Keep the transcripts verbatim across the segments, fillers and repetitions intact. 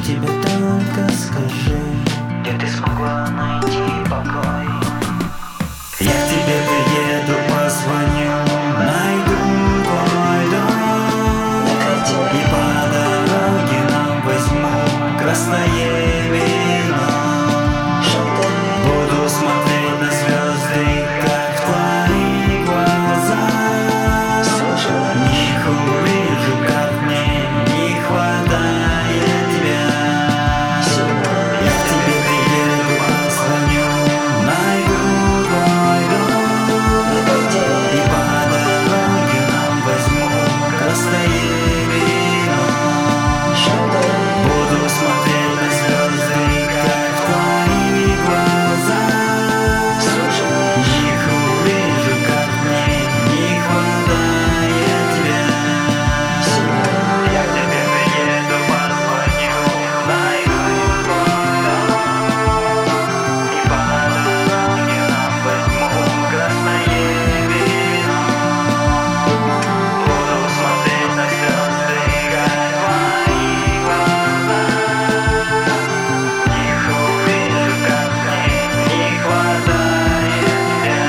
тебе только скажи, где ты смогла найти покой. я к тебе приеду, позвоню, найду твой дом, и по дороге нам возьму красное вино. Буду смотреть на звезды, как в твои глаза. В них увижу, как мне не хватает тебя. Я к тебе приеду, позвоню, найду твой дом, и по дороге нам возьму красное вино. Буду смотреть на звезды, как в твои глаза. В них увижу, как мне не хватает тебя. Я к тебе приеду, позвоню, найду твой дом, и по дороге нам возьму красное вино. Буду смотреть на звезды, как твои глаза. В них увижу, как мне не хватает тебя.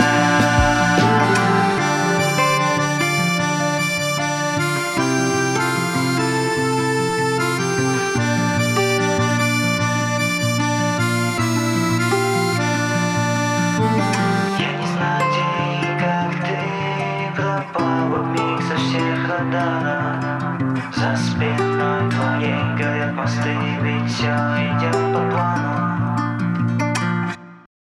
Я не знаю, где и как ты пропала вмиг со всех радаров. За спиной твоей горят мосты, ведь все идет по плану.